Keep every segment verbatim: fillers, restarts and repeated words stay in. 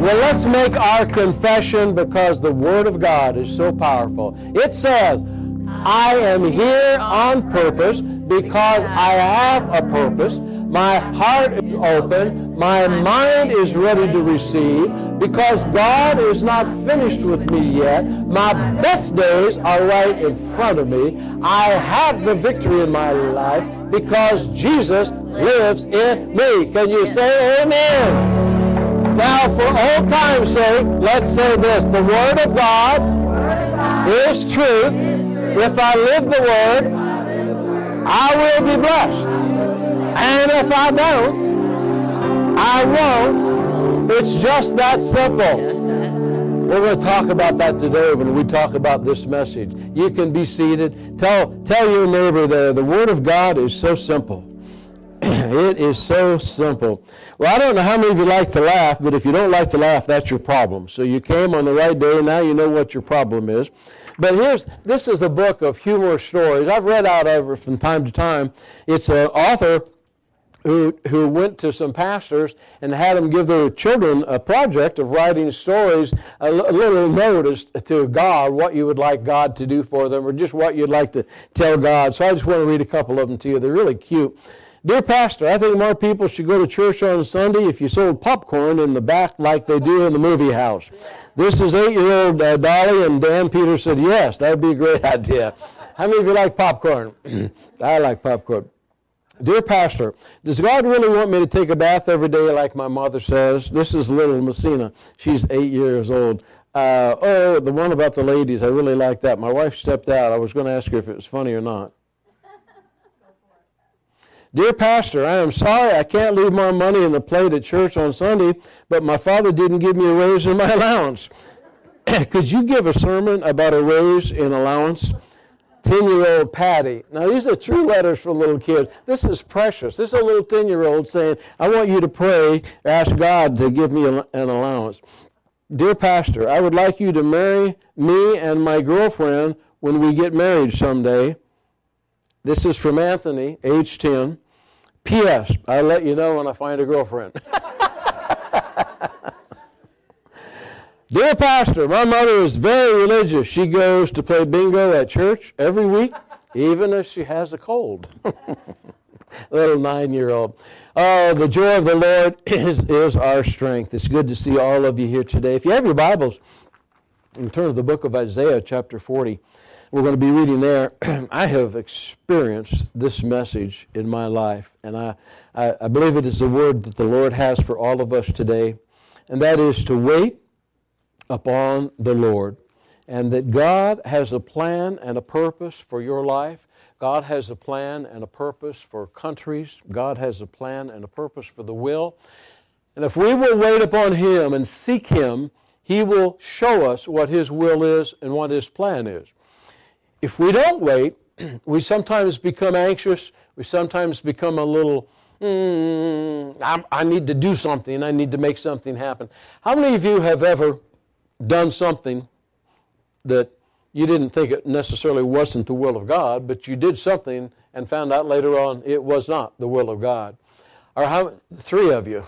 Well, let's make our confession because the Word of God is so powerful. It says, I am here on purpose because I have a purpose. My heart is open. My mind is ready to receive because God is not finished with me yet. My best days are right in front of me. I have the victory in my life because Jesus lives in me. Can you say amen? Now, for old time's sake, let's say this. The Word of God is truth. If I live the Word, I will be blessed. And if I don't, I won't. It's just that simple. We're going to talk about that today when we talk about this message. You can be seated. Tell, tell your neighbor there, the Word of God is so simple. It is so simple. Well, I don't know how many of you like to laugh, but if you don't like to laugh, that's your problem. So you came on the right day, now you know what your problem is. But here's, this is the book of humorous stories. I've read out of it from time to time. It's an author who who went to some pastors and had them give their children a project of writing stories, a, l- a little note as to God, what you would like God to do for them, or just what you'd like to tell God. So I just want to read a couple of them to you. They're really cute. Dear Pastor, I think more people should go to church on Sunday if you sold popcorn in the back like they do in the movie house. This is eight-year-old uh, Dolly, and Dan Peters said, yes, that would be a great idea. How many of you like popcorn? I like popcorn. Dear Pastor, does God really want me to take a bath every day like my mother says? This is little Messina. She's eight years old. Uh, oh, the one about the ladies, I really like that. My wife stepped out. I was going to ask her if it was funny or not. Dear Pastor, I am sorry I can't leave more money in the plate at church on Sunday, but my father didn't give me a raise in my allowance. Could you give a sermon about a raise in allowance? ten-year-old Patty. Now, these are true letters from little kids. This is precious. This is a little ten-year-old saying, I want you to pray, ask God to give me an allowance. Dear Pastor, I would like you to marry me and my girlfriend when we get married someday. This is from Anthony, age ten. P S. I'll let you know when I find a girlfriend. Dear Pastor, my mother is very religious. She goes to play bingo at church every week, even if she has a cold. Little nine-year-old. Oh, the joy of the Lord is, is our strength. It's good to see all of you here today. If you have your Bibles, you can turn to the book of Isaiah, chapter forty. We're going to be reading there. I have experienced this message in my life, and I, I, I believe it is the word that the Lord has for all of us today, and that is to wait upon the Lord, and that God has a plan and a purpose for your life. God has a plan and a purpose for countries. God has a plan and a purpose for the will. And if we will wait upon Him and seek Him, He will show us what His will is and what His plan is. If we don't wait, we sometimes become anxious. We sometimes become a little, mm, I, I need to do something. I need to make something happen. How many of you have ever done something that you didn't think it necessarily wasn't the will of God, but you did something and found out later on it was not the will of God? Or how? Three of you.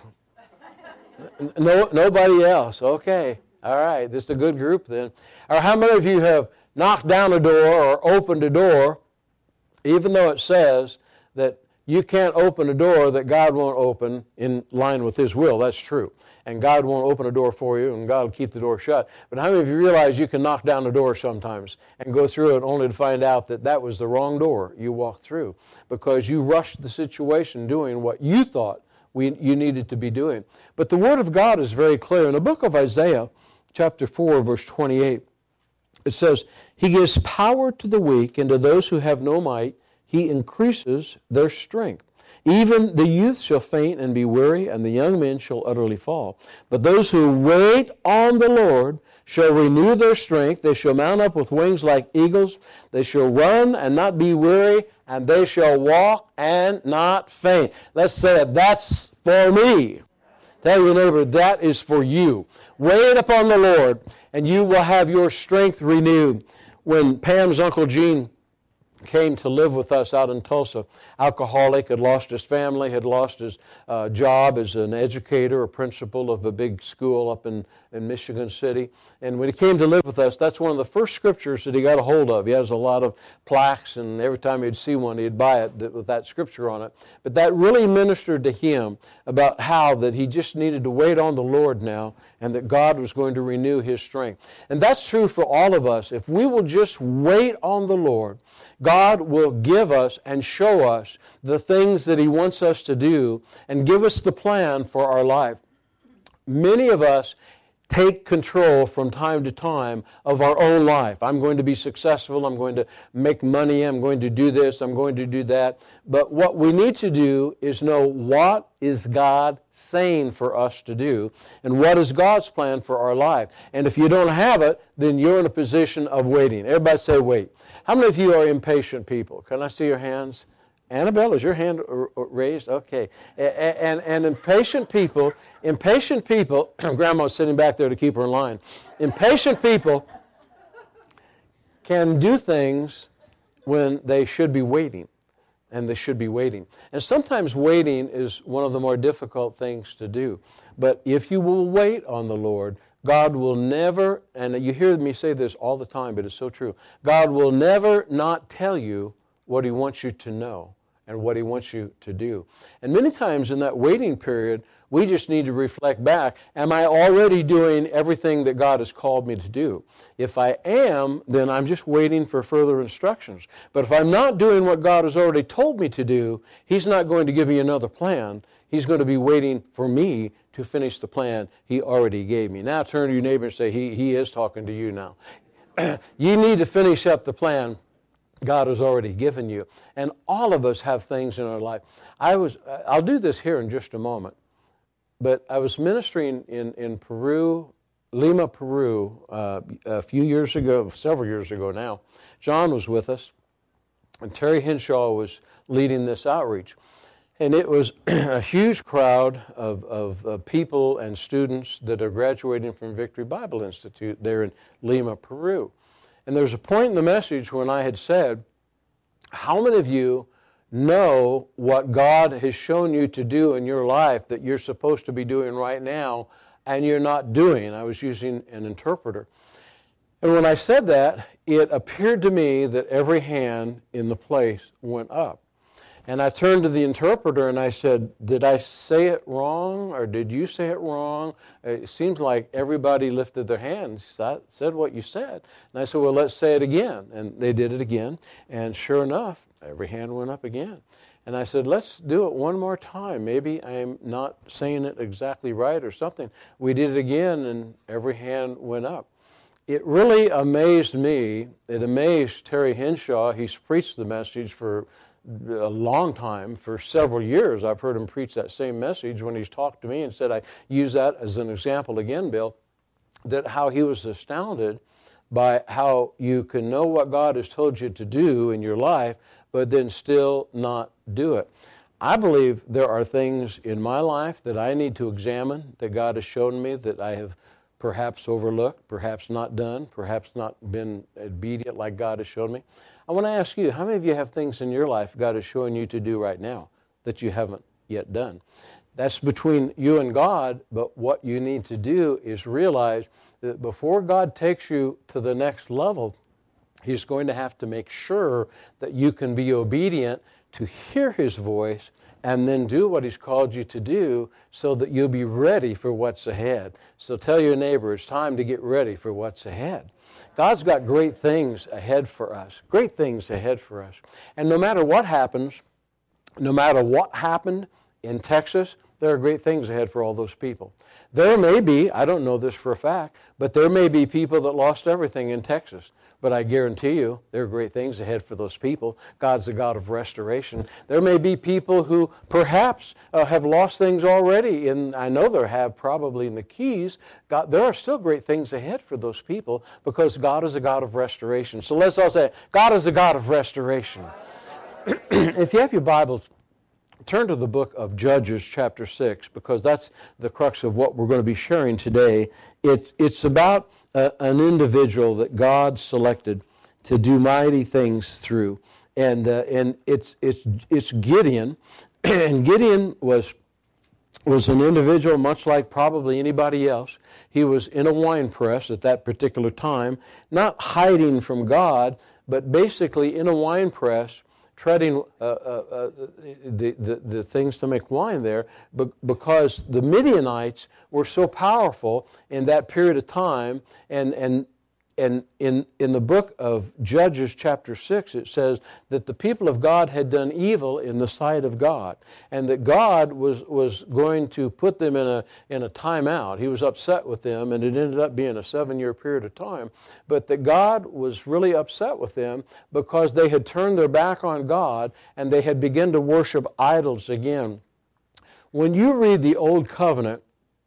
No, nobody else. Okay. All right. This is a good group then. Or how many of you have knocked down a door or opened a door, even though it says that you can't open a door that God won't open in line with His will? That's true. And God won't open a door for you, and God will keep the door shut. But how many of you realize you can knock down a door sometimes and go through it only to find out that that was the wrong door you walked through because you rushed the situation doing what you thought we, you needed to be doing? But the Word of God is very clear. In the book of Isaiah, chapter four, verse twenty-eight, it says, He gives power to the weak, and to those who have no might, He increases their strength. Even the youth shall faint and be weary, and the young men shall utterly fall. But those who wait on the Lord shall renew their strength. They shall mount up with wings like eagles. They shall run and not be weary, and they shall walk and not faint. Let's say it. That's for me. Tell your neighbor, that is for you. Wait upon the Lord, and you will have your strength renewed. When Pam's Uncle Gene came to live with us out in Tulsa. Alcoholic, had lost his family, had lost his uh, job as an educator or principal of a big school up in, in Michigan City. And when he came to live with us, that's one of the first scriptures that he got a hold of. He has a lot of plaques, and every time he'd see one, he'd buy it with that scripture on it. But that really ministered to him about how that he just needed to wait on the Lord now, and that God was going to renew his strength. And that's true for all of us. If we will just wait on the Lord, God will give us and show us the things that he wants us to do and give us the plan for our life. Many of us take control from time to time of our own life. I'm going to be successful, I'm going to make money, I'm going to do this, I'm going to do that. But what we need to do is know, what is God saying for us to do, and what is God's plan for our life. And if you don't have it, then you're in a position of waiting. Everybody say wait. How many of you are impatient people? Can I see your hands? Annabelle, is your hand raised? Okay. And, and impatient people, impatient people, Grandma's sitting back there to keep her in line. Impatient people can do things when they should be waiting, and they should be waiting. And sometimes waiting is one of the more difficult things to do. But if you will wait on the Lord, God will never, and you hear me say this all the time, but it's so true, God will never not tell you what he wants you to know and what he wants you to do. And many times in that waiting period, we just need to reflect back, am I already doing everything that God has called me to do? If I am, then I'm just waiting for further instructions. But if I'm not doing what God has already told me to do, he's not going to give me another plan. He's going to be waiting for me to finish the plan he already gave me. Now turn to your neighbor and say, he, he is talking to you now. You need to finish up the plan God has already given you. And all of us have things in our life. I was, I'll do this here in just a moment. But I was ministering in, in Peru, Lima, Peru, uh, a few years ago, several years ago now. John was with us, and Terry Henshaw was leading this outreach. And it was a huge crowd of, of, of people and students that are graduating from Victory Bible Institute there in Lima, Peru. And there was a point in the message when I had said, how many of you know what God has shown you to do in your life that you're supposed to be doing right now and you're not doing? I was using an interpreter. And when I said that, it appeared to me that every hand in the place went up. And I turned to the interpreter and I said, did I say it wrong, or did you say it wrong? It seems like everybody lifted their hands, said what you said. And I said, well, let's say it again. And they did it again. And sure enough, every hand went up again. And I said, let's do it one more time. Maybe I'm not saying it exactly right or something. We did it again, and every hand went up. It really amazed me. It amazed Terry Henshaw. He's preached the message for a long time, for several years. I've heard him preach that same message when he's talked to me and said, I use that as an example again, Bill, that how he was astounded by how you can know what God has told you to do in your life, but then still not do it. I believe there are things in my life that I need to examine, that God has shown me that I have perhaps overlooked, perhaps not done, perhaps not been obedient like God has shown me. I want to ask you, how many of you have things in your life God is showing you to do right now that you haven't yet done? That's between you and God, but what you need to do is realize that before God takes you to the next level, he's going to have to make sure that you can be obedient to hear his voice and then do what he's called you to do so that you'll be ready for what's ahead. So tell your neighbor, it's time to get ready for what's ahead. God's got great things ahead for us, great things ahead for us. And no matter what happens, no matter what happened in Texas, there are great things ahead for all those people. There may be, I don't know this for a fact, but there may be people that lost everything in Texas. But I guarantee you, there are great things ahead for those people. God's a God of restoration. There may be people who perhaps uh, have lost things already, and I know there have probably in the Keys. God, there are still great things ahead for those people because God is a God of restoration. So let's all say, God is a God of restoration. If you have your Bibles, turn to the book of Judges chapter six, because that's the crux of what we're going to be sharing today. It's, it's about Uh, an individual that God selected to do mighty things through. and uh, and it's it's it's Gideon, and Gideon was was an individual much like probably anybody else. He was in a wine press at that particular time, not hiding from God, but basically in a wine press, treading uh, uh, uh, the, the, the things to make wine there, but because the Midianites were so powerful in that period of time, and and and in, in the book of Judges chapter six, it says that the people of God had done evil in the sight of God, and that God was, was going to put them in a, in a timeout. He was upset with them, and it ended up being a seven-year period of time, but that God was really upset with them because they had turned their back on God, and they had begun to worship idols again. When you read the Old Covenant,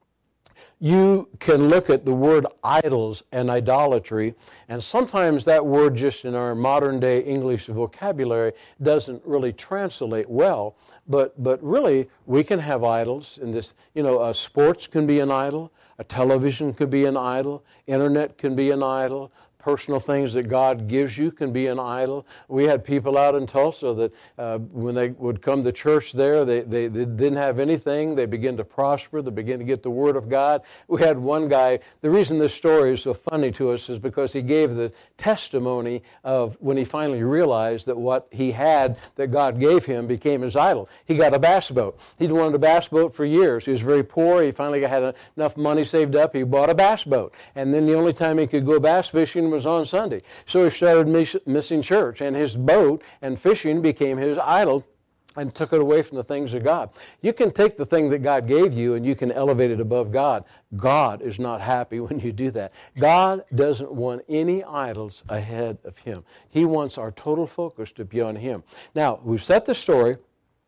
you can look at the word idols and idolatry, and sometimes that word just in our modern day English vocabulary doesn't really translate well, but but really we can have idols in this. You know, uh, sports can be an idol, a television could be an idol, internet can be an idol, personal things that God gives you can be an idol. We had people out in Tulsa that uh, when they would come to church there, they, they, they didn't have anything. They began to prosper. They began to get the Word of God. We had one guy, the reason this story is so funny to us is because he gave the testimony of when he finally realized that what he had that God gave him became his idol. He got a bass boat. He'd wanted a bass boat for years. He was very poor. He finally had enough money saved up. He bought a bass boat. And then the only time he could go bass fishing was on Sunday. So he started miss, missing church, and his boat and fishing became his idol and took it away from the things of God. You can take the thing that God gave you and you can elevate it above God. God is not happy when you do that. God doesn't want any idols ahead of Him. He wants our total focus to be on Him. Now, we've set the story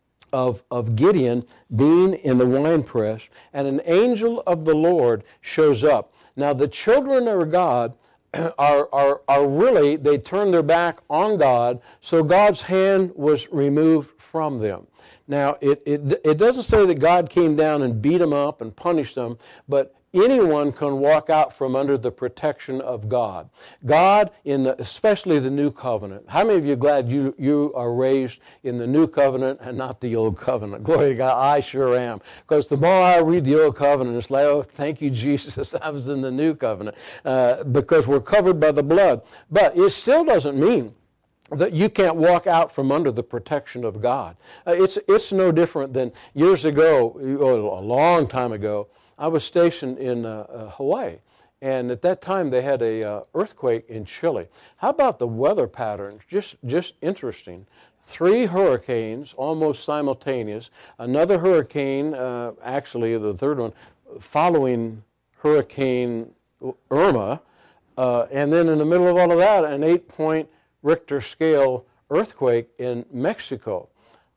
Of, of Gideon being in the winepress, and an angel of the Lord shows up. Now, the children of God are, are, are really, they turn their back on God, so God's hand was removed from them. Now, it, it, it doesn't say that God came down and beat them up and punished them, but anyone can walk out from under the protection of God. God, in the, especially the New Covenant. How many of you are glad you, you are raised in the New Covenant and not the Old Covenant? Glory to God, I sure am. Because the more I read the Old Covenant, it's like, oh, thank you, Jesus, I was in the New Covenant. Uh, because we're covered by the blood. But it still doesn't mean that you can't walk out from under the protection of God. Uh, it's, it's no different than years ago, a long time ago, I was stationed in uh, uh, Hawaii, and at that time they had a uh, earthquake in Chile. How about the weather patterns? Just, just interesting. Three hurricanes, almost simultaneous. Another hurricane, uh, actually the third one, following Hurricane Irma, uh, and then in the middle of all of that, an eight-point Richter scale earthquake in Mexico.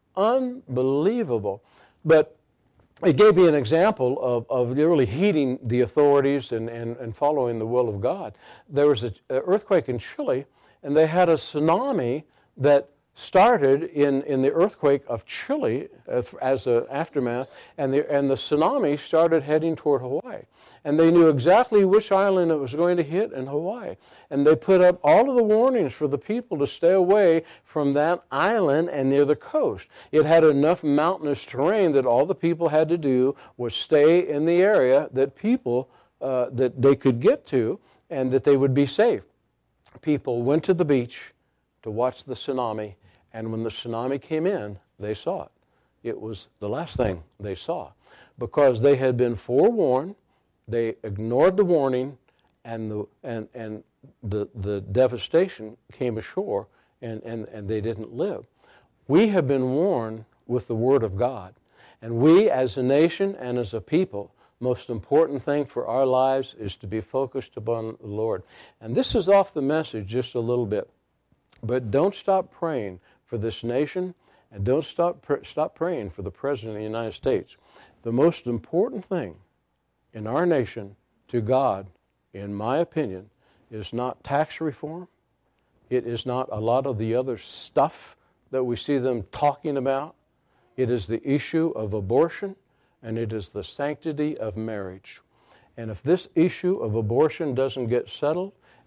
Unbelievable. But it gave me an example of, of really heeding the authorities and, and, and following the will of God. There was an earthquake in Chile, and they had a tsunami that started in, in the earthquake of Chile as, as an aftermath, and the, and the tsunami started heading toward Hawaii. And they knew exactly which island it was going to hit in Hawaii. And they put up all of the warnings for the people to stay away from that island and near the coast. It had enough mountainous terrain that all the people had to do was stay in the area that people, uh, that they could get to and that they would be safe. People went to the beach to watch the tsunami, and when the tsunami came in, they saw it. It was the last thing they saw because they had been forewarned. They ignored the warning, and the and and the the devastation came ashore, and, and, and they didn't live. We have been warned with the Word of God, and we as a nation and as a people, most important thing for our lives is to be focused upon the Lord. And this is off the message just a little bit, but don't stop praying for this nation, and don't stop stop praying for the President of the United States. The most important thing in our nation to God, in my opinion, is not tax reform. It is not a lot of the other stuff that we see them talking about. It is the issue of abortion, and it is the sanctity of marriage. And if this issue of abortion doesn't get settled,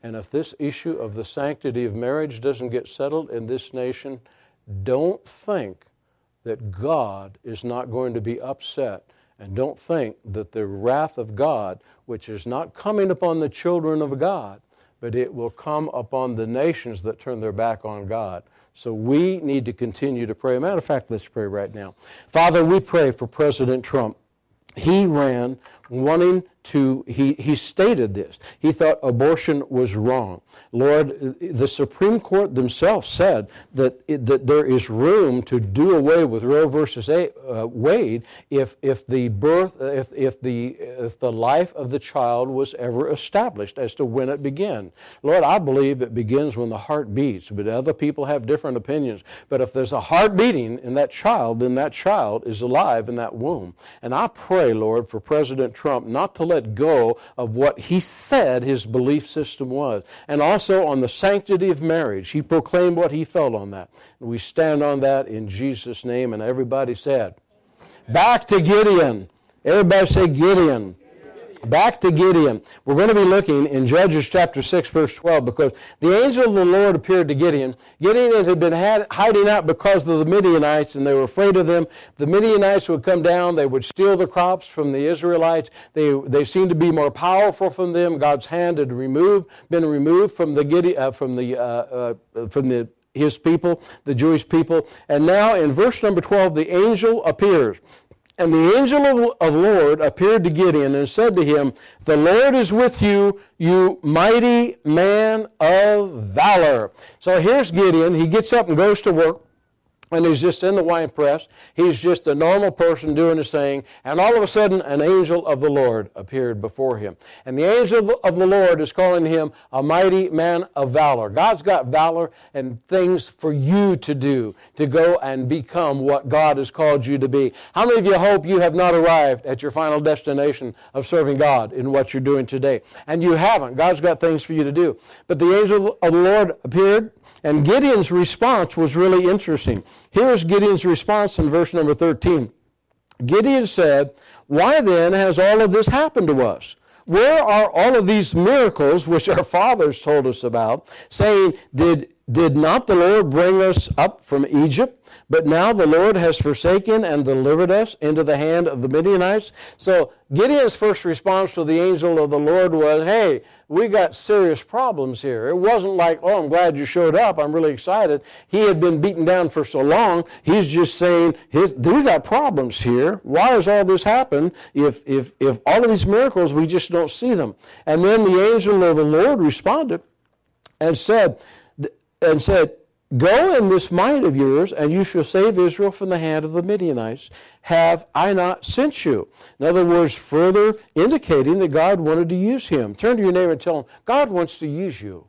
And if this issue of the sanctity of marriage doesn't get settled in this nation, don't think that God is not going to be upset. And don't think that the wrath of God, which is not coming upon the children of God, but it will come upon the nations that turn their back on God. So we need to continue to pray. Matter of fact, let's pray right now. Father, we pray for President Trump. He ran wanting to, he, he stated this. He thought abortion was wrong. Lord, the Supreme Court themselves said that, it, that there is room to do away with Roe versus a, uh, Wade if, if the birth, if, if, the, if the life of the child was ever established as to when it began. Lord, I believe it begins when the heart beats, but other people have different opinions. But if there's a heart beating in that child, then that child is alive in that womb. And I pray, Lord, for President Trump not to let go of what he said his belief system was. And also on the sanctity of marriage. He proclaimed what he felt on that. And we stand on that in Jesus' name. And everybody said, back to Gideon. Everybody say Gideon. Back to Gideon. We're going to be looking in Judges chapter six, verse twelve, because the angel of the Lord appeared to Gideon. Gideon had been had, hiding out because of the Midianites, and they were afraid of them. The Midianites would come down. They would steal the crops from the Israelites. They, they seemed to be more powerful from them. God's hand had removed, been removed from the Gideon, uh, from the uh, uh, from the his people, the Jewish people. And now in verse number twelve, the angel appears. And the angel of the Lord appeared to Gideon and said to him, the Lord is with you, you mighty man of valor. So here's Gideon. He gets up and goes to work. And he's just in the wine press. He's just a normal person doing his thing. And all of a sudden, an angel of the Lord appeared before him. And the angel of the Lord is calling him a mighty man of valor. God's got valor and things for you to do, to go and become what God has called you to be. How many of you hope you have not arrived at your final destination of serving God in what you're doing today? And you haven't. God's got things for you to do. But the angel of the Lord appeared. And Gideon's response was really interesting. Here's Gideon's response in verse number thirteen. Gideon said, why then has all of this happened to us? Where are all of these miracles which our fathers told us about, saying, did, did not the Lord bring us up from Egypt? But now the Lord has forsaken and delivered us into the hand of the Midianites. So Gideon's first response to the angel of the Lord was, hey, we got serious problems here. It wasn't like, oh, I'm glad you showed up. I'm really excited. He had been beaten down for so long. He's just saying, his, we got problems here. Why has all this happened? If, if, if all of these miracles, we just don't see them. And then the angel of the Lord responded and said, and said, go in this might of yours, and you shall save Israel from the hand of the Midianites. Have I not sent you? In other words, further indicating that God wanted to use him. Turn to your neighbor and tell him, God wants to use you.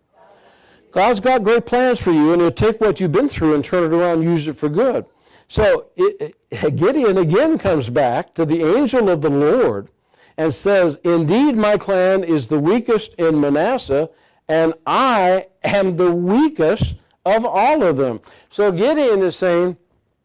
God's got great plans for you, and he'll take what you've been through and turn it around and use it for good. So it, it, Gideon again comes back to the angel of the Lord and says, indeed my clan is the weakest in Manasseh, and I am the weakest of all of them. So Gideon is saying,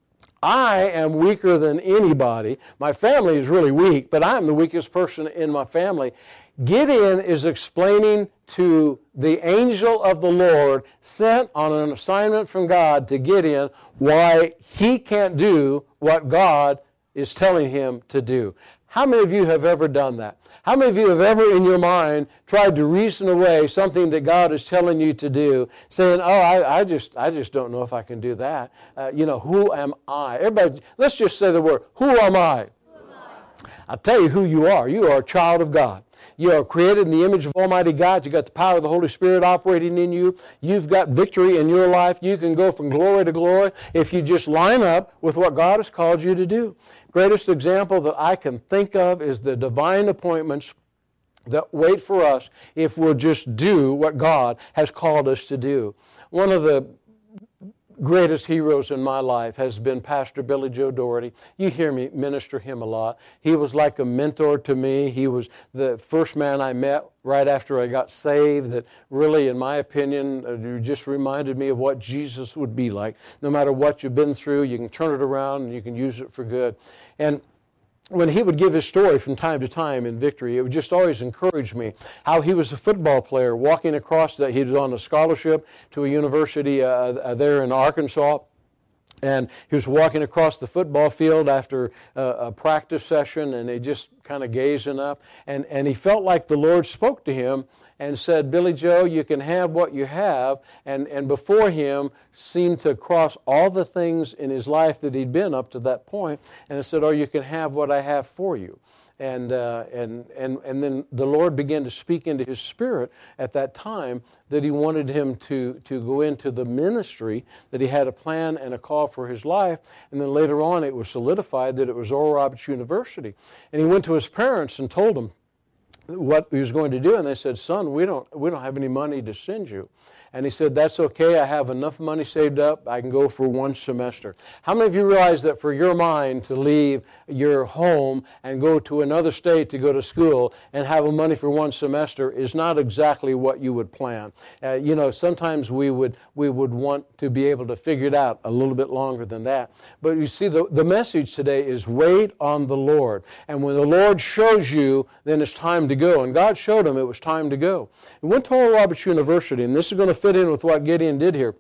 I am weaker than anybody. My family is really weak, but I'm the weakest person in my family. Gideon is explaining to the angel of the Lord sent on an assignment from God to Gideon why he can't do what God is telling him to do. How many of you have ever done that? How many of you have ever in your mind tried to reason away something that God is telling you to do, saying, oh, I, I just I just don't know if I can do that. Uh, you know, who am I? Everybody, let's just say the word, who am I? Who am I? I'll tell you who you are. You are a child of God. You are created in the image of Almighty God. You've got the power of the Holy Spirit operating in you. You've got victory in your life. You can go from glory to glory if you just line up with what God has called you to do. Greatest example that I can think of is the divine appointments that wait for us if we'll just do what God has called us to do. One of the greatest heroes in my life has been Pastor Billy Joe Doherty. You hear me minister him a lot. He was like a mentor to me. He was the first man I met right after I got saved that really, in my opinion, just reminded me of what Jesus would be like. No matter what you've been through, you can turn it around and you can use it for good. And when he would give his story from time to time in Victory, it would just always encourage me how he was a football player walking across that he was on a scholarship to a university uh, there in Arkansas. And he was walking across the football field after uh, a practice session, and he just kind of gazing up. And, and he felt like the Lord spoke to him and said, Billy Joe, you can have what you have. And, and before him seemed to cross all the things in his life that he'd been up to that point. And it said, oh, you can have what I have for you. And, uh, and, and, and then the Lord began to speak into his spirit at that time that he wanted him to, to go into the ministry, that he had a plan and a call for his life. And then later on it was solidified that it was Oral Roberts University. And he went to his parents and told them what he was going to do. And they said, son, we don't, we don't have any money to send you. And he said, that's okay, I have enough money saved up, I can go for one semester. How many of you realize that for your mind to leave your home and go to another state to go to school and have money for one semester is not exactly what you would plan? Uh, you know, sometimes we would we would want to be able to figure it out a little bit longer than that. But you see, the, the message today is wait on the Lord. And when the Lord shows you, then it's time to go. And God showed him it was time to go. He went to Oral Roberts University, and this is going to fit in with what Gideon did here.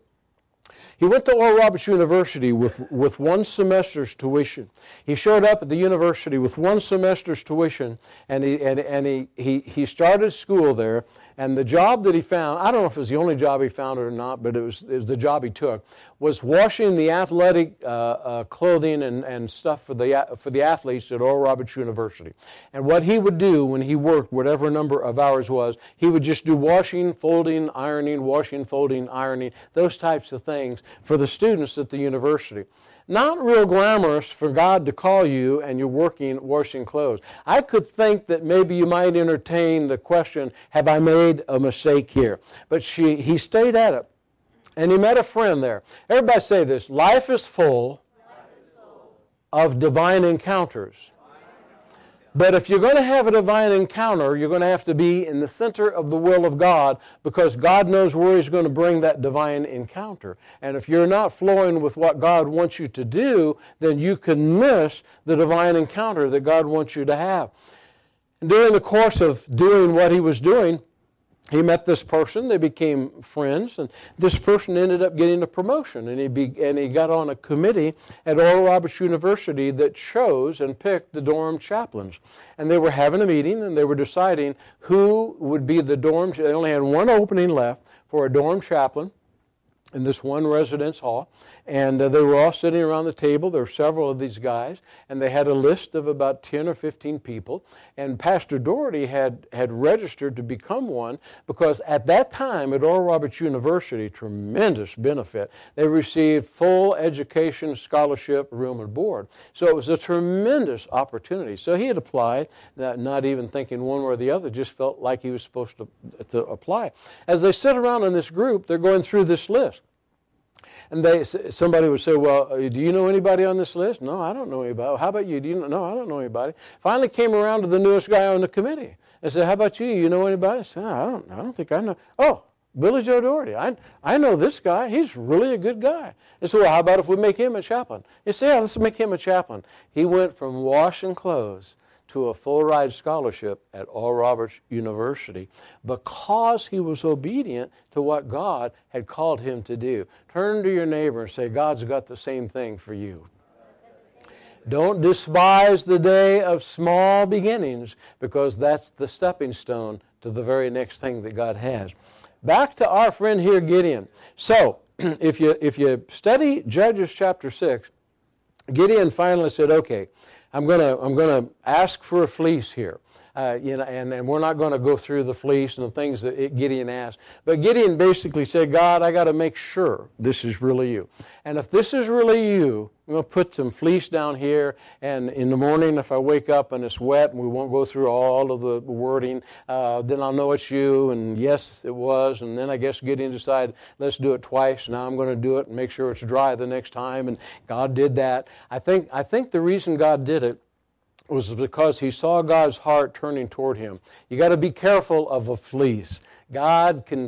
He went to Oral Roberts University with, with one semester's tuition. He showed up at the university with one semester's tuition, and he and, and he, he he started school there. And the job that he found, I don't know if it was the only job he found or not, but it was, it was the job he took, was washing the athletic uh, uh, clothing and, and stuff for the for the athletes at Oral Roberts University. And what he would do when he worked, whatever number of hours was, he would just do washing, folding, ironing, washing, folding, ironing, those types of things for the students at the university. Not real glamorous for God to call you and you're working, washing clothes. I could think that maybe you might entertain the question, have I made a mistake here? But she, he stayed at it. And he met a friend there. Everybody say this, life is full, life is full of divine encounters. But if you're going to have a divine encounter, you're going to have to be in the center of the will of God, because God knows where He's going to bring that divine encounter. And if you're not flowing with what God wants you to do, then you can miss the divine encounter that God wants you to have. And during the course of doing what he was doing, he met this person, they became friends, and this person ended up getting a promotion, and he be, and he got on a committee at Oral Roberts University that chose and picked the dorm chaplains. And they were having a meeting, and they were deciding who would be the dorm, they only had one opening left for a dorm chaplain in this one residence hall. And uh, they were all sitting around the table. There were several of these guys, and they had a list of about ten or fifteen people. And Pastor Doherty had, had registered to become one, because at that time at Oral Roberts University, tremendous benefit. They received full education, scholarship, room and board. So it was a tremendous opportunity. So he had applied, not, not even thinking one way or the other, just felt like he was supposed to, to apply. As they sit around in this group, they're going through this list. And they, somebody would say, well, do you know anybody on this list? No, I don't know anybody. How about you? Do you know? No, I don't know anybody. Finally came around to the newest guy on the committee and said, how about you? You know anybody? I said, I don't, I don't think I know. Oh, Billy Joe Doherty. I, I know this guy. He's really a good guy. And so, well, how about if we make him a chaplain? He said, yeah, let's make him a chaplain. He went from washing clothes to a full-ride scholarship at Oral Roberts University because he was obedient to what God had called him to do. Turn to your neighbor and say, God's got the same thing for you. Don't despise the day of small beginnings, because that's the stepping stone to the very next thing that God has. Back to our friend here, Gideon. So, if you, if you study Judges chapter six, Gideon finally said, okay, I'm going to I'm going to ask for a fleece here. Uh, you know, and, and we're not going to go through the fleece and the things that it, Gideon asked. But Gideon basically said, God, I got to make sure this is really you. And if this is really you, I'm going to put some fleece down here, and in the morning if I wake up and it's wet, and we won't go through all of the wording, uh, then I'll know it's you, and yes, it was. And then I guess Gideon decided, let's do it twice. Now I'm going to do it and make sure it's dry the next time, and God did that. I think I think the reason God did it was because he saw God's heart turning toward him. You got to be careful of a fleece. God can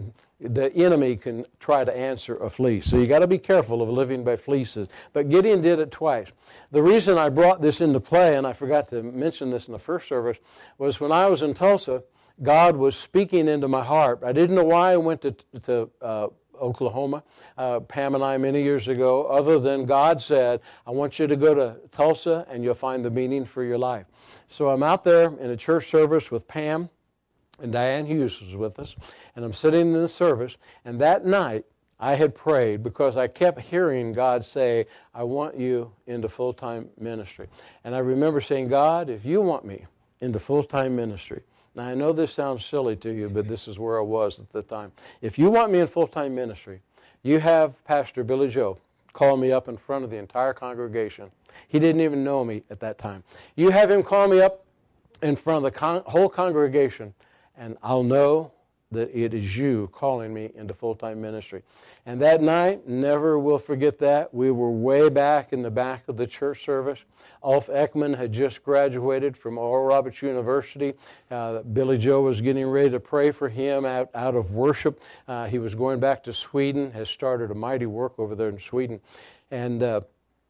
the enemy can try to answer a fleece. So you got to be careful of living by fleeces. But Gideon did it twice. The reason I brought this into play, and I forgot to mention this in the first service, was when I was in Tulsa, God was speaking into my heart. I didn't know why I went to, to uh, Oklahoma, uh, Pam and I, many years ago, other than God said, I want you to go to Tulsa and you'll find the meaning for your life. So I'm out there in a church service with Pam, and Diane Hughes was with us, and I'm sitting in the service, and that night I had prayed because I kept hearing God say, I want you into full-time ministry. And I remember saying, God, if you want me into full-time ministry, now I know this sounds silly to you, but this is where I was at the time. If you want me in full-time ministry, you have Pastor Billy Joe call me up in front of the entire congregation. He didn't even know me at that time. You have him call me up in front of the con- whole congregation, and I'll know that it is you calling me into full-time ministry. And that night, never will forget that. We were way back in the back of the church service. Ulf Ekman had just graduated from Oral Roberts University. Uh, Billy Joe was getting ready to pray for him out, out of worship. Uh, he was going back to Sweden, has started a mighty work over there in Sweden. And uh,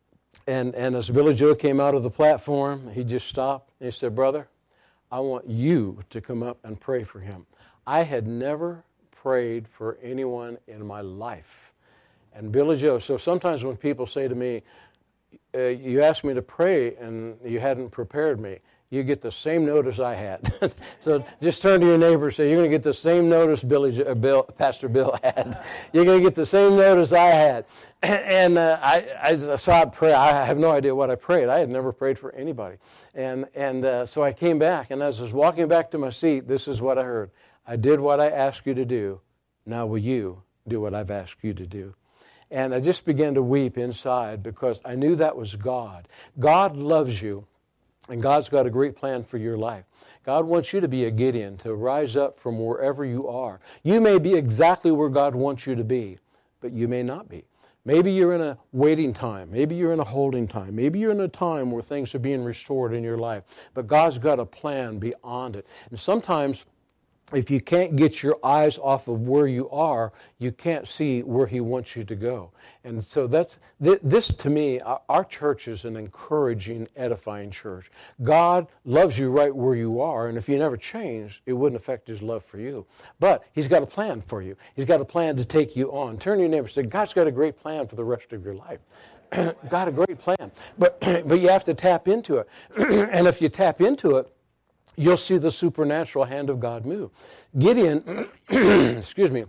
and and as Billy Joe came out of the platform, he just stopped and he said, brother, I want you to come up and pray for him. I had never prayed for anyone in my life. And Billy Joe, so sometimes when people say to me, uh, you asked me to pray and you hadn't prepared me, you get the same notice I had. So just turn to your neighbor and say, you're going to get the same notice Billy, uh, Bill, Pastor Bill had. You're going to get the same notice I had. And uh, I, I saw it pray. I have no idea what I prayed. I had never prayed for anybody. And, and uh, so I came back, and as I was walking back to my seat, this is what I heard. I did what I asked you to do. Now will you do what I've asked you to do? And I just began to weep inside because I knew that was God. God loves you, and God's got a great plan for your life. God wants you to be a Gideon, to rise up from wherever you are. You may be exactly where God wants you to be, but you may not be. Maybe you're in a waiting time. Maybe you're in a holding time. Maybe you're in a time where things are being restored in your life. But God's got a plan beyond it. And sometimes, if you can't get your eyes off of where you are, you can't see where He wants you to go. And so that's this, to me, our church is an encouraging, edifying church. God loves you right where you are, and if you never changed, it wouldn't affect His love for you. But He's got a plan for you. He's got a plan to take you on. Turn to your neighbor and say, God's got a great plan for the rest of your life. Got a great plan. But, but you have to tap into it. And if you tap into it, you'll see the supernatural hand of God move. Gideon, excuse me,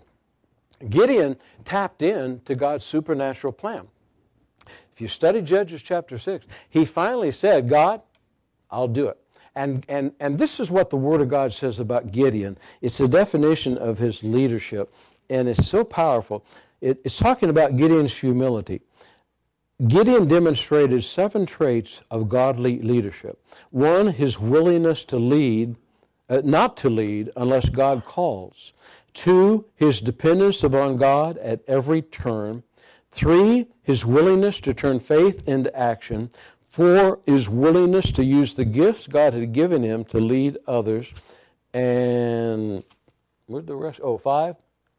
Gideon tapped in to God's supernatural plan. If you study Judges chapter six, he finally said, God, I'll do it. And, and, and this is what the Word of God says about Gideon. It's a definition of his leadership, and it's so powerful. It, it's talking about Gideon's humility. Gideon demonstrated seven traits of godly leadership. One, his willingness to lead, uh, not to lead unless God calls. Two, his dependence upon God at every turn. Three, his willingness to turn faith into action. Four, his willingness to use the gifts God had given him to lead others. And where'd the rest? Oh, five.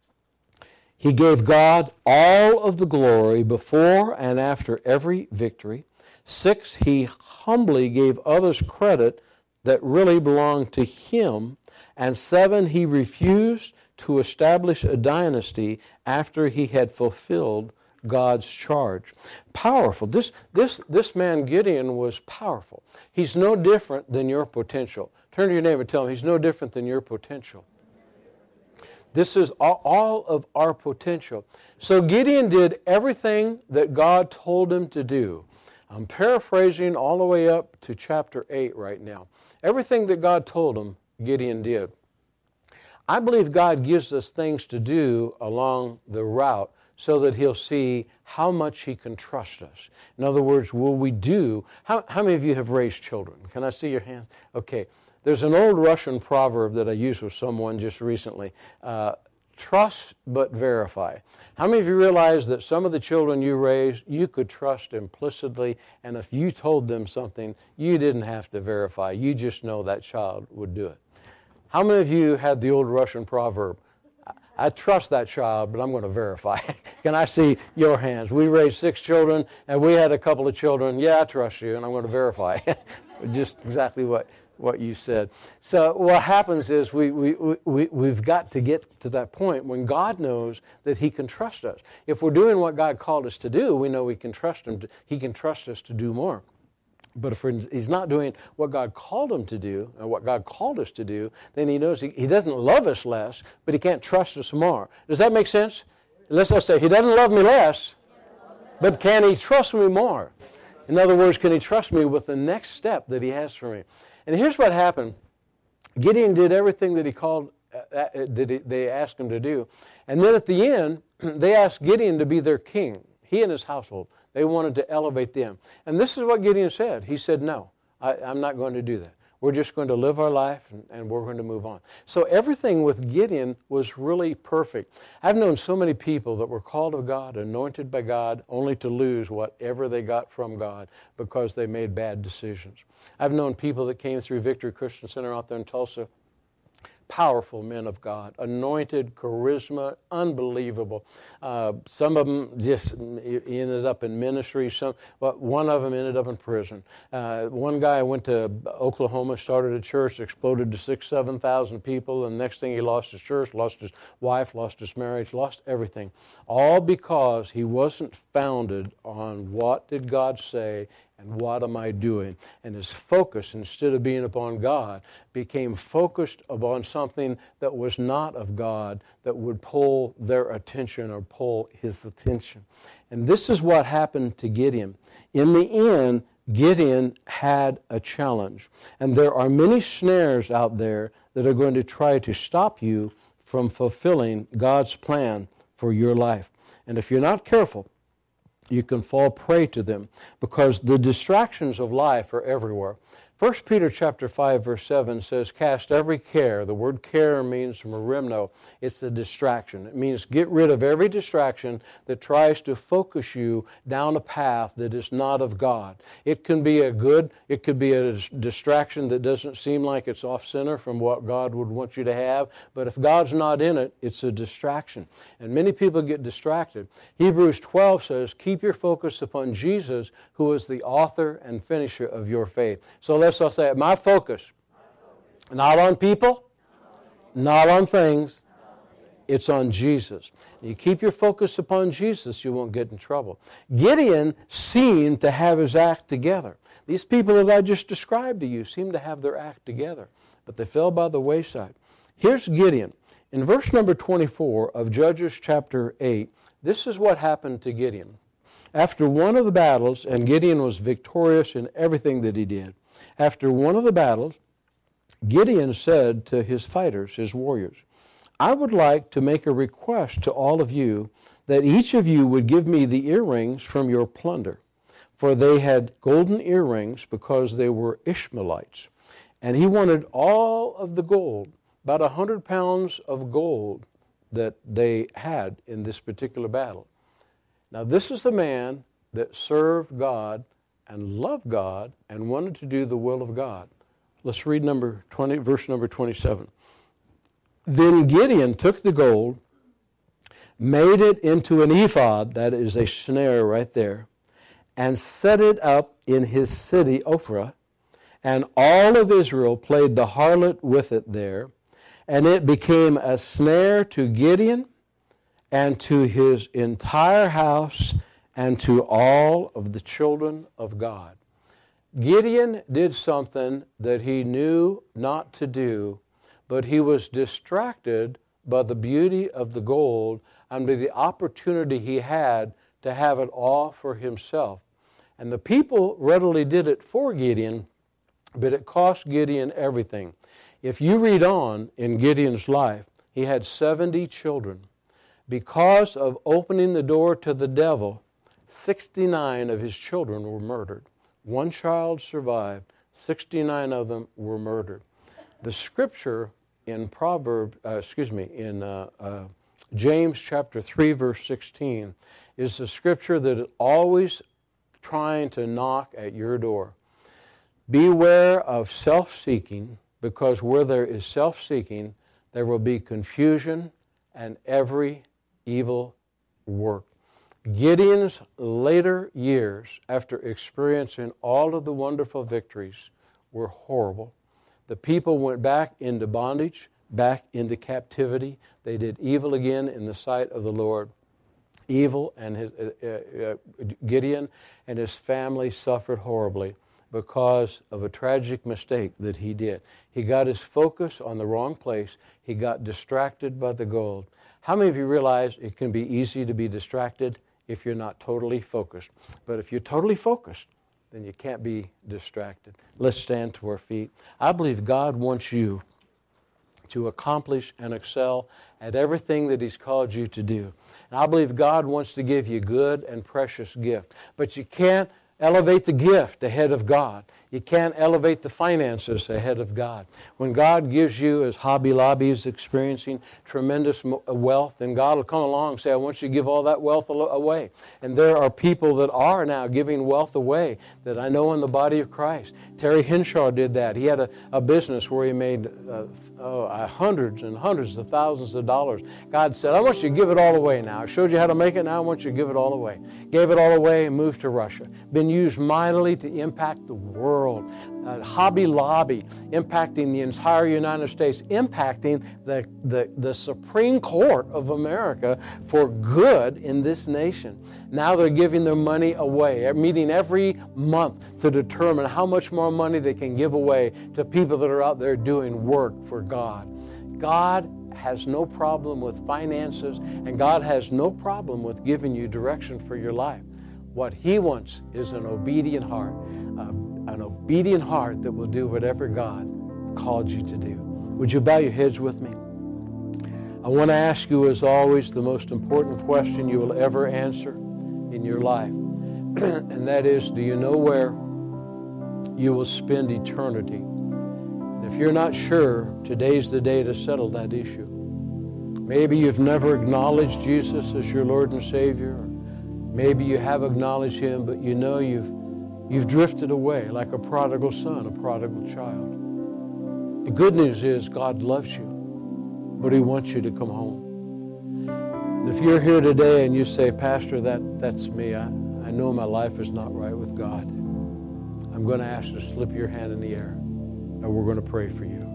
He gave God all of the glory before and after every victory. Six, he humbly gave others credit that really belonged to him. And seven, he refused to establish a dynasty after he had fulfilled God's charge. Powerful. This, this, this man Gideon was powerful. He's no different than your potential. Turn to your neighbor and tell him he's no different than your potential. This is all of our potential. So Gideon did everything that God told him to do. I'm paraphrasing all the way up to chapter eight right now. Everything that God told him, Gideon did. I believe God gives us things to do along the route so that He'll see how much He can trust us. In other words, will we do... How, how many of you have raised children? Can I see your hand? Okay. There's an old Russian proverb that I used with someone just recently. Uh, trust but verify. How many of you realize that some of the children you raised, you could trust implicitly, and if you told them something, you didn't have to verify. You just know that child would do it. How many of you had the old Russian proverb, I trust that child, but I'm going to verify. Can I see your hands? We raised six children, and we had a couple of children. Yeah, I trust you, and I'm going to verify. Just exactly what, what you said. So what happens is we, we, we, we've got to get to that point when God knows that He can trust us. If we're doing what God called us to do, we know we can trust Him. To, he can trust us to do more. But if He's not doing what God called Him to do, and what God called us to do, then He knows He, he doesn't love us less, but He can't trust us more. Does that make sense? Let's just say, He doesn't love me less, but can He trust me more? In other words, can He trust me with the next step that He has for me? And here's what happened. Gideon did everything that he called, uh, that he, they asked him to do. And then at the end, they asked Gideon to be their king, he and his household. They wanted to elevate them. And this is what Gideon said. He said, no, I, I'm not going to do that. We're just going to live our life, and, and we're going to move on. So everything with Gideon was really perfect. I've known so many people that were called of God, anointed by God, only to lose whatever they got from God because they made bad decisions. I've known people that came through Victory Christian Center out there in Tulsa, powerful men of God, anointed, charisma, unbelievable. Uh, some of them just ended up in ministry. Some, well, one of them ended up in prison. Uh, one guy went to Oklahoma, started a church, exploded to six, seven thousand people, and the next thing he lost his church, lost his wife, lost his marriage, lost everything. All because he wasn't founded on what did God say and what am I doing? And his focus, instead of being upon God, became focused upon something that was not of God, that would pull their attention or pull his attention. And this is what happened to Gideon. In the end, Gideon had a challenge. And there are many snares out there that are going to try to stop you from fulfilling God's plan for your life. And if you're not careful, you can fall prey to them because the distractions of life are everywhere. First Peter chapter five, verse seven says, cast every care. The word care means merimno. It's a distraction. It means get rid of every distraction that tries to focus you down a path that is not of God. It can be a good, it could be a distraction that doesn't seem like it's off center from what God would want you to have. But if God's not in it, it's a distraction. And many people get distracted. Hebrews twelve says, keep your focus upon Jesus, who is the author and finisher of your faith. So let's all say it. My focus, not on people, not on things, it's on Jesus. You keep your focus upon Jesus, you won't get in trouble. Gideon seemed to have his act together. These people that I just described to you seem to have their act together, but they fell by the wayside. Here's Gideon. In verse number twenty-four of Judges chapter eight, this is what happened to Gideon. After one of the battles, and Gideon was victorious in everything that he did, after one of the battles, Gideon said to his fighters, his warriors, I would like to make a request to all of you that each of you would give me the earrings from your plunder. For they had golden earrings because they were Ishmaelites. And he wanted all of the gold, about a hundred pounds of gold that they had in this particular battle. Now this is the man that served God and loved God and wanted to do the will of God. Let's read number twenty, verse number twenty-seven. Then Gideon took the gold, made it into an ephod, that is a snare right there, and set it up in his city Ophrah, and all of Israel played the harlot with it there, and it became a snare to Gideon and to his entire house and to all of the children of God. Gideon did something that he knew not to do, but he was distracted by the beauty of the gold and by the opportunity he had to have it all for himself. And the people readily did it for Gideon, but it cost Gideon everything. If you read on in Gideon's life, he had seventy children. Because of opening the door to the devil, sixty-nine of his children were murdered. One child survived. sixty-nine of them were murdered. The scripture in Proverbs, uh, excuse me, in uh, uh, James chapter three, verse sixteen, is the scripture that is always trying to knock at your door. Beware of self-seeking, because where there is self-seeking, there will be confusion and every evil work. Gideon's later years, after experiencing all of the wonderful victories, were horrible. The people went back into bondage, back into captivity. They did evil again in the sight of the Lord. Evil, and his, uh, uh, Gideon and his family suffered horribly because of a tragic mistake that he did. He got his focus on the wrong place. He got distracted by the gold. How many of you realize it can be easy to be distracted if you're not totally focused? But if you're totally focused, then you can't be distracted. Let's stand to our feet. I believe God wants you to accomplish and excel at everything that He's called you to do. And I believe God wants to give you good and precious gift. But you can't elevate the gift ahead of God. You can't elevate the finances ahead of God. When God gives you, as Hobby Lobby is experiencing, tremendous wealth, then God will come along and say, I want you to give all that wealth away. And there are people that are now giving wealth away that I know in the body of Christ. Terry Henshaw did that. He had a, a business where he made uh, oh, hundreds and hundreds of thousands of dollars. God said, I want you to give it all away now. I showed you how to make it, now I want you to give it all away. Gave it all away and moved to Russia. Been used mightily to impact the world. Uh, Hobby Lobby, impacting the entire United States, impacting the, the, the Supreme Court of America for good in this nation. Now they're giving their money away, meeting every month to determine how much more money they can give away to people that are out there doing work for God. God has no problem with finances, and God has no problem with giving you direction for your life. What He wants is an obedient heart, uh, an obedient heart that will do whatever God called you to do. Would you bow your heads with me? I want to ask you, as always, the most important question you will ever answer in your life, and that is, do you know where you will spend eternity? And if you're not sure, today's the day to settle that issue. Maybe you've never acknowledged Jesus as your Lord and Savior. Maybe you have acknowledged Him, but you know you've you've drifted away like a prodigal son, a prodigal child. The good news is God loves you, but He wants you to come home. And if you're here today and you say, Pastor, that, that's me. I, I know my life is not right with God. I'm going to ask you to slip your hand in the air, and we're going to pray for you.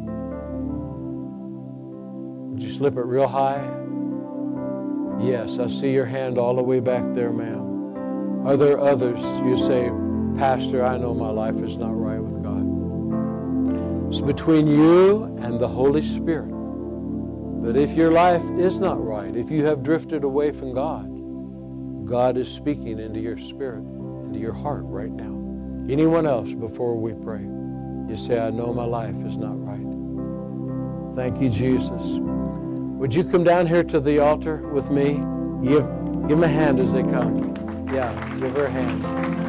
Would you slip it real high? Yes, I see your hand all the way back there, ma'am. Are there others you say, Pastor, I know my life is not right with God? It's between you and the Holy Spirit. But if your life is not right, if you have drifted away from God, God is speaking into your spirit, into your heart right now. Anyone else before we pray? You say, I know my life is not right. Thank you, Jesus. Would you come down here to the altar with me? Give, give them a hand as they come. Yeah, give her a hand.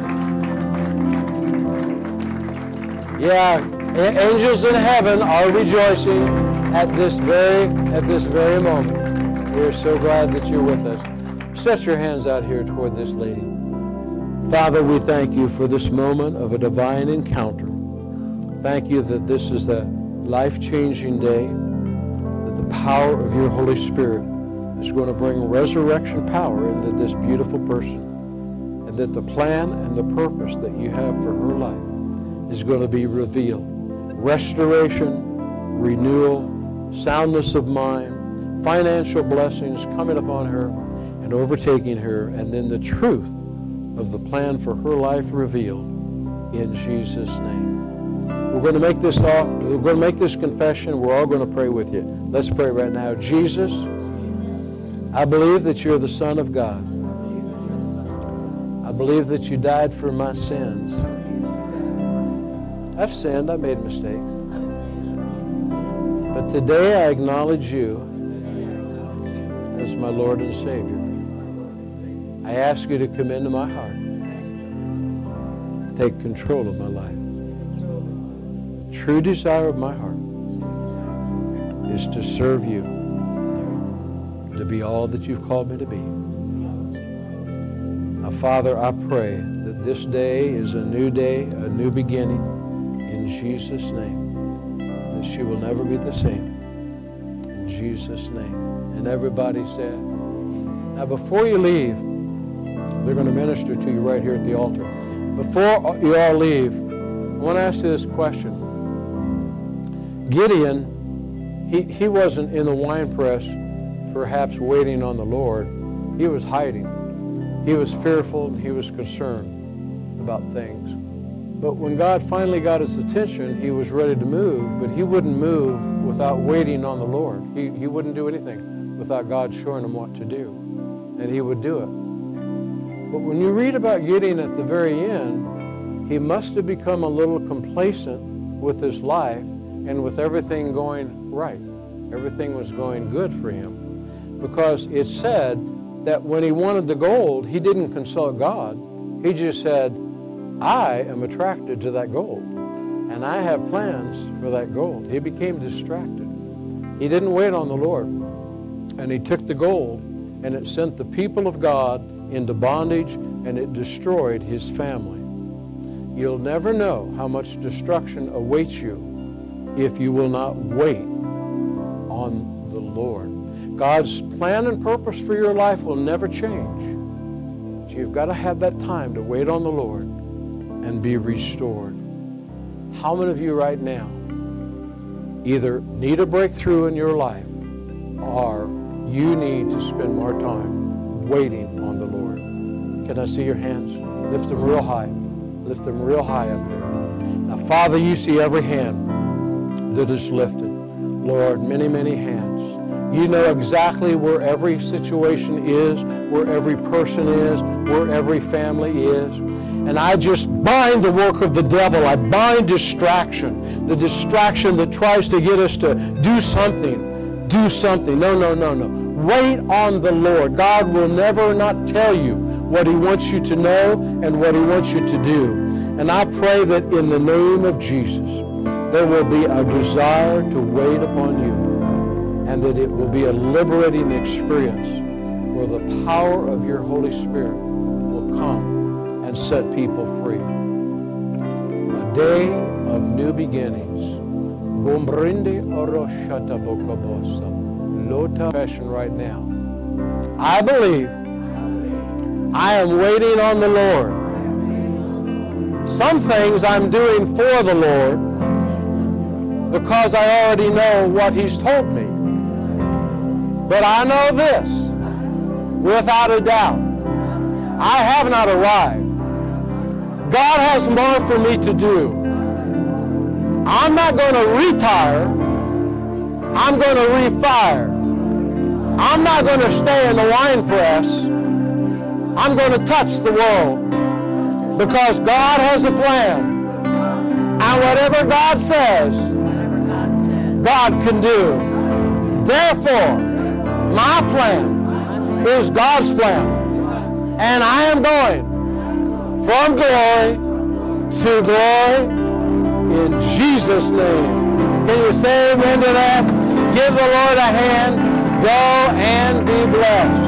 Yeah, angels in heaven are rejoicing at this very, at this very moment. We're so glad that you're with us. Stretch your hands out here toward this lady. Father, we thank you for this moment of a divine encounter. Thank you that this is a life-changing day. The power of your Holy Spirit is going to bring resurrection power into this beautiful person, and that the plan and the purpose that you have for her life is going to be revealed. Restoration, renewal, soundness of mind, financial blessings coming upon her and overtaking her, and then the truth of the plan for her life revealed in Jesus' name. We're going to make this all, we're going to make this confession. We're all going to pray with you. Let's pray right now. Jesus, I believe that you're the Son of God. I believe that you died for my sins. I've sinned. I made mistakes. But today I acknowledge you as my Lord and Savior. I ask you to come into my heart. Take control of my life. True desire of my heart is to serve you, to be all that you've called me to be. Now, Father, I pray that this day is a new day, a new beginning, in Jesus' name, that she will never be the same. In Jesus' Jesus' name. And everybody said. Now before you leave, they're going to minister to you right here at the altar. Before you all leave, I want to ask you this question. Gideon, he, he wasn't in the winepress perhaps waiting on the Lord. He was hiding. He was fearful and he was concerned about things. But when God finally got his attention, he was ready to move, but he wouldn't move without waiting on the Lord. He, he wouldn't do anything without God showing him what to do, and he would do it. But when you read about Gideon at the very end, he must have become a little complacent with his life and with everything going right. Everything was going good for him, because it said that when he wanted the gold, he didn't consult God. He just said, I am attracted to that gold, and I have plans for that gold. He became distracted. He didn't wait on the Lord, and he took the gold, and it sent the people of God into bondage, and it destroyed his family. You'll never know how much destruction awaits you if you will not wait on the Lord. God's plan and purpose for your life will never change. So you've got to have that time to wait on the Lord and be restored. How many of you right now either need a breakthrough in your life or you need to spend more time waiting on the Lord? Can I see your hands? Lift them real high. Lift them real high up there. Now, Father, you see every hand that is lifted. Lord, many, many hands. You know exactly where every situation is, where every person is, where every family is. And I just bind the work of the devil. I bind distraction, the distraction that tries to get us to do something, do something. No, no, no, no. Wait on the Lord. God will never not tell you what he wants you to know and what he wants you to do. And I pray that in the name of Jesus, there will be a desire to wait upon you, and that it will be a liberating experience where the power of your Holy Spirit will come and set people free. A day of new beginnings. Confession right now. I believe I am waiting on the Lord. Some things I'm doing for the Lord because I already know what he's told me. But I know this, without a doubt, I have not arrived. God has more for me to do. I'm not going to retire. I'm going to refire. I'm not going to stay in the wine press. I'm going to touch the world, because God has a plan. And whatever God says, God can do. Therefore, my plan is God's plan. And I am going from glory to glory in Jesus' name. Can you say amen to that? Give the Lord a hand. Go and be blessed.